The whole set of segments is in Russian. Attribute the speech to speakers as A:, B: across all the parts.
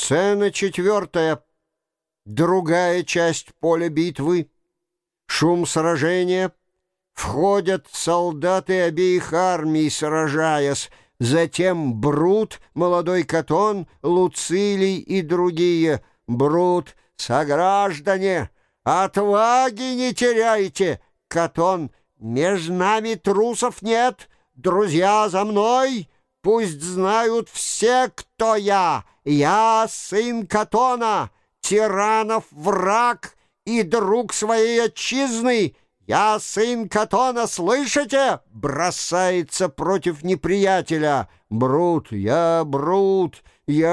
A: Сцена четвертая. Другая часть поля битвы. Шум сражения. Входят солдаты обеих армий, сражаясь. Затем Брут, молодой Катон, Луцилий и другие. Брут: «Сограждане, отваги не теряйте!» Катон: «Между нами трусов нет! Друзья, за мной! Пусть знают все, кто я! Я сын Катона, тиранов враг и друг своей отчизны! Я сын Катона, слышите?» Бросается против неприятеля. Брут: «Я Брут,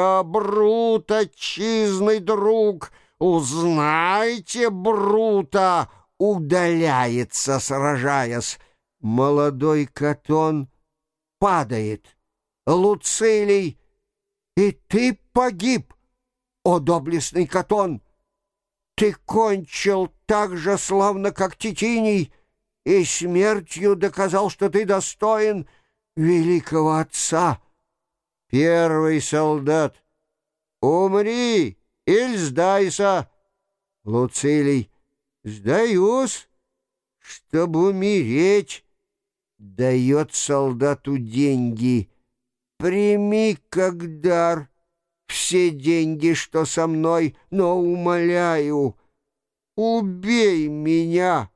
A: отчизный друг! Узнайте Брута!» Удаляется, сражаясь. Молодой Катон падает. Луцилий: «И ты погиб, о доблестный Катон! Ты кончил так же славно, как Титиний, и смертью доказал, что ты достоин великого отца». Первый солдат: «Умри или сдайся!» Луцилий: «Сдаюсь, чтобы умереть». Дает солдату деньги: «Прими как дар все деньги, что со мной, но умоляю, убей меня,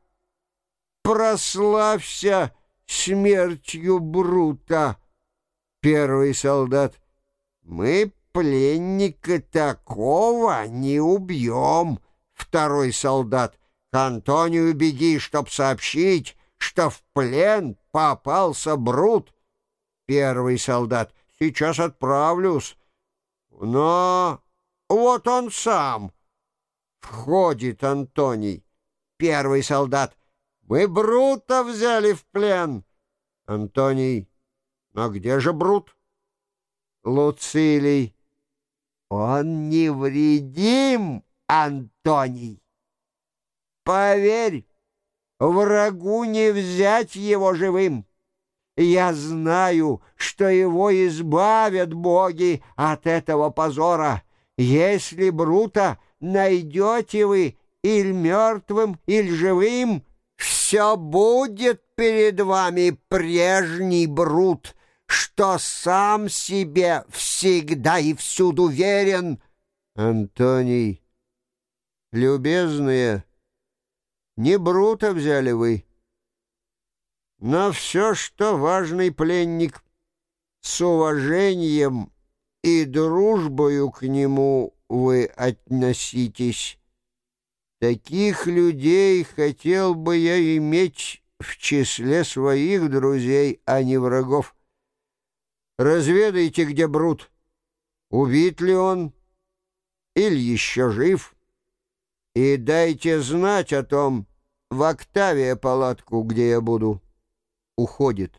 A: прославься смертью Брута». Первый солдат: «Мы пленника такого не убьем». Второй солдат: «К Антонию беги, чтоб сообщить, что в плен попался Брут». Первый солдат: «Сейчас отправлюсь». Но вот он сам. Входит Антоний. Первый солдат: «Мы Брута взяли в плен». Антоний: «А где же Брут?» Луцилий: «Он невредим, Антоний. Поверь, врагу не взять его живым. Я знаю, что его избавят боги от этого позора. Если Брута найдете вы или мертвым, или живым, все будет перед вами прежний Брут, что сам себе всегда и всюду верен». Антоний: «Любезные, не Брута взяли вы, но все, что важный пленник, с уважением и дружбою к нему вы относитесь. Таких людей хотел бы я иметь в числе своих друзей, а не врагов. Разведайте, где Брут, убит ли он или еще жив, и дайте знать о том в Октавия палатку, где я буду». Уходит.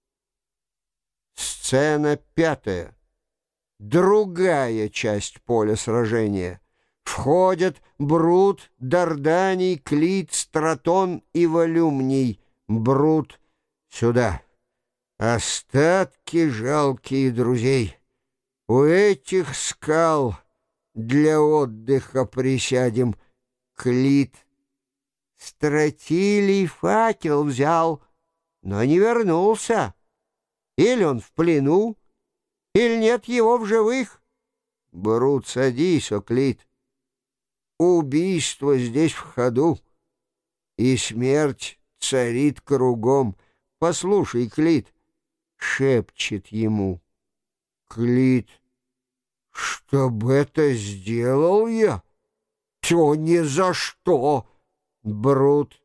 A: Сцена пятая. Другая часть поля сражения. Входят Брут, Дарданий, Клит, Стратон и Волюмний. Брут: «Сюда! Остатки жалкие друзей! У этих скал для отдыха присядем». Клит: «Стратилий факел взял, но не вернулся. Или он в плену, или нет его в живых». Брут: «Садись, о Клит. Убийство здесь в ходу, и смерть царит кругом. Послушай, Клит», — шепчет ему. Клит: «Чтоб это сделал я? То ни за что». Брут: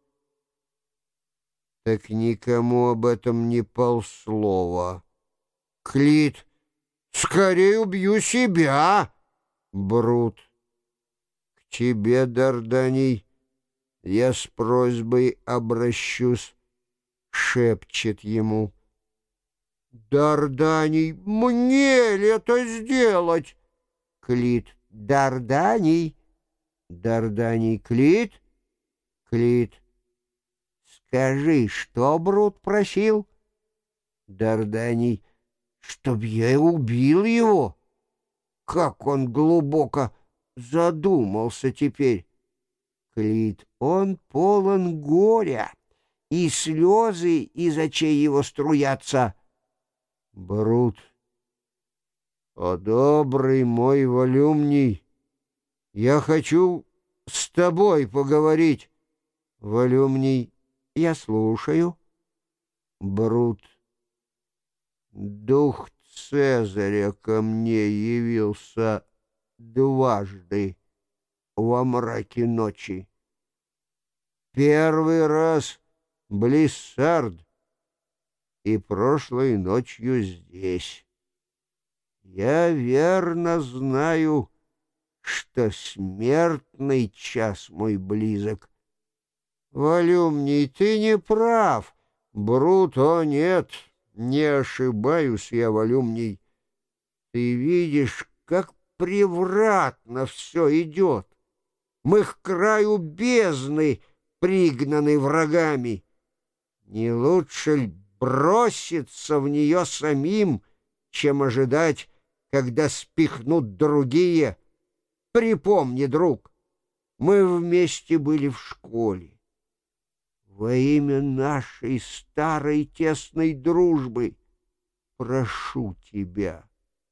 A: «Так никому об этом не полслова». Клит: «Скорее убью себя». Брут: «К тебе, Дарданий, я с просьбой обращусь», — шепчет ему. Дарданий: «Мне ли это сделать?» Клит: «Дарданий». Дарданий: «Клит». Клит: «Скажи, что Брут просил?» Дарданий: «Чтоб я убил его». как он глубоко задумался теперь. Клит, он полон горя, и слезы из очей его струятся. Брут. О, добрый мой Волюмний, я хочу с тобой поговорить. Волюмний, я слушаю. Брут. Дух Цезаря ко мне явился дважды во мраке ночи. Первый раз близ Сард и прошлой ночью здесь. Я верно знаю, что смертный час мой близок. Волюмний, ты не прав. Брут, о нет, не ошибаюсь я, Волюмний. Ты видишь, как превратно все идет. Мы к краю бездны пригнаны врагами. Не лучше ли броситься в нее самим, чем ожидать, когда спихнут другие? Припомни, друг, мы вместе были в школе. Во имя нашей старой тесной дружбы прошу тебя,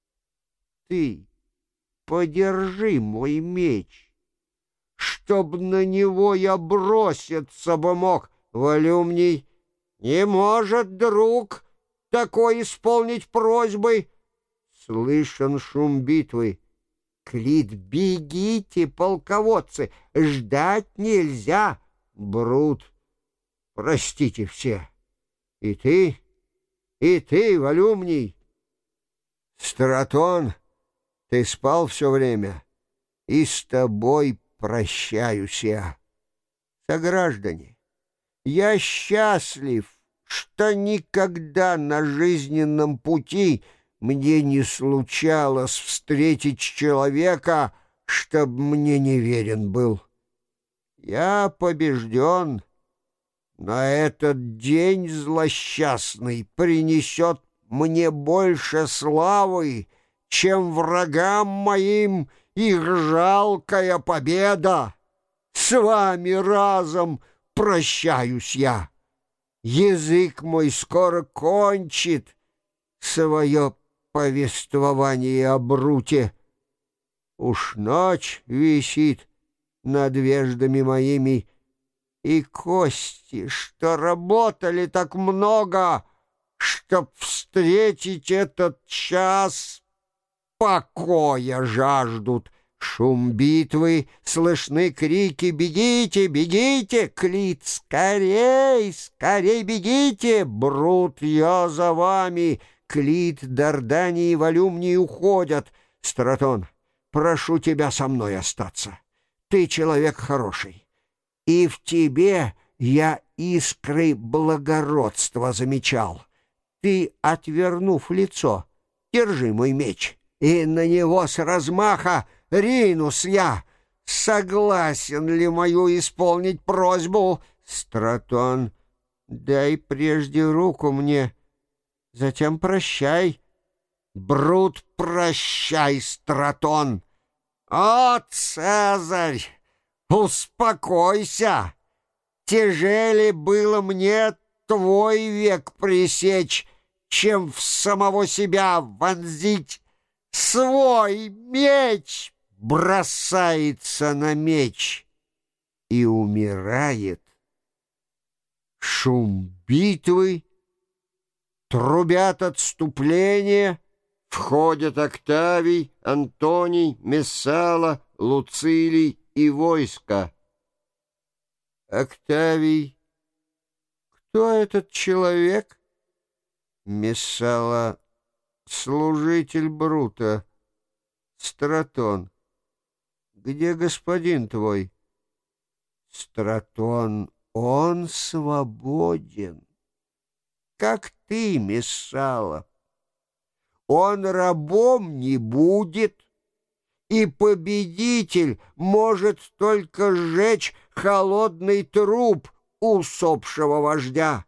A: ты подержи мой меч, чтоб на него я броситься бы мог. Волюмний, не может друг такой исполнить просьбы. Слышен шум битвы. Клит, бегите, полководцы, ждать нельзя. Брут, простите все. И ты, Волюмний. Стратон, ты спал все время, и с тобой прощаюсь я. Сограждане, я счастлив, что никогда на жизненном пути мне не случалось встретить человека, чтоб мне не верен был. Я побежден, но этот день злосчастный принесет мне больше славы, чем врагам моим их жалкая победа. С вами разом прощаюсь я. Язык мой скоро кончит свое повествование о Бруте. Уж ночь висит над веждами моими, и кости, что работали так много, чтоб встретить этот час, покоя жаждут. Шум битвы, слышны крики: «Бегите, бегите!» Клит, скорей, скорей бегите! Брут, я за вами! Клит, Дарданий и Волюмний уходят. Стратон, прошу тебя со мной остаться. Ты человек хороший, и в тебе я искры благородства замечал. Ты, отвернув лицо, держи мой меч, и на него с размаха ринусь я. Согласен ли мою исполнить просьбу? Стратон, дай прежде руку мне, затем прощай. Брут, прощай, Стратон. О, Цезарь, успокойся. Тяжелее было мне твой век пресечь, чем в самого себя вонзить. Свой меч бросается на меч и умирает. Шум битвы, трубят отступление, входят Октавий, Антоний, Мессала, Луцилий и войско. Октавий, кто этот человек? Мессала, служитель Брута. Стратон, где господин твой? Стратон, он свободен, как ты, Мессала. Он рабом не будет, и победитель может только сжечь холодный труп усопшего вождя.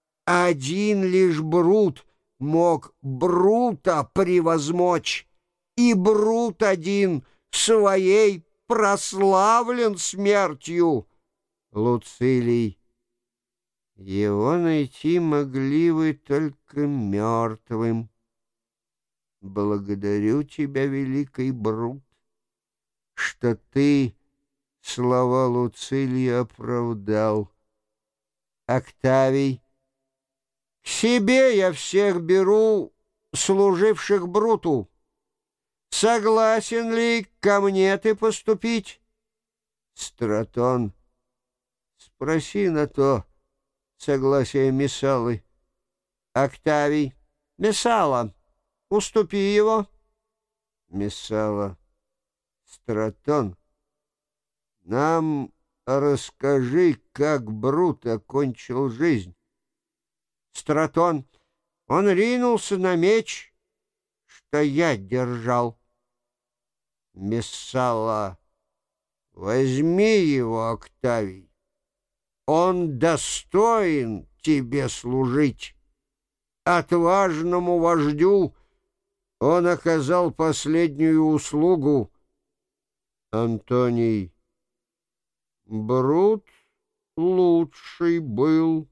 A: Один лишь Брут мог Брута превозмочь, и Брут один своей прославлен смертью. Луцилий. Его найти могли вы только мертвым. Благодарю тебя, великий Брут, что ты слова Луцилия оправдал. Октавий. К себе я всех беру, служивших Бруту. Согласен ли ко мне ты поступить? Стратон. Спроси на то согласие Мессалы. Октавий. Мессала, уступи его. Мессала. Стратон, нам расскажи, как Брут окончил жизнь. Стратон. Он ринулся на меч, что я держал. Мессала. Возьми его, Октавий. Он достоин тебе служить. Отважному вождю он оказал последнюю услугу. Антоний. Брут лучший был,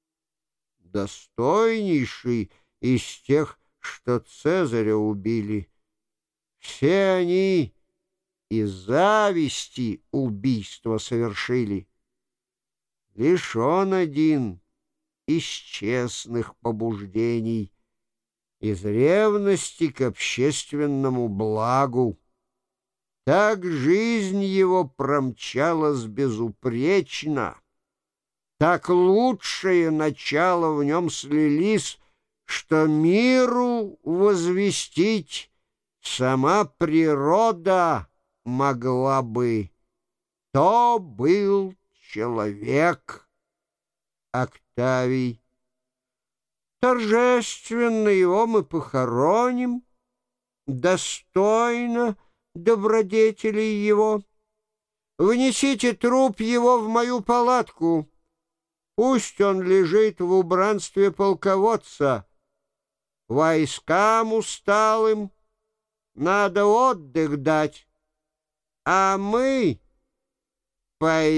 A: достойнейший из тех, что Цезаря убили. Все они из зависти убийство совершили. Лишь он один из честных побуждений, из ревности к общественному благу. Так жизнь его промчалась безупречно, так лучшее начало в нем слились, что миру возвестить сама природа могла бы. То был человек. Октавий. Торжественно его мы похороним, достойно добродетелей его. Внесите труп его в мою палатку. Пусть он лежит в убранстве полководца. Войскам усталым надо отдых дать, а мы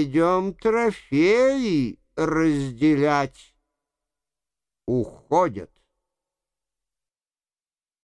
A: пойдем трофеи разделять. Уходят.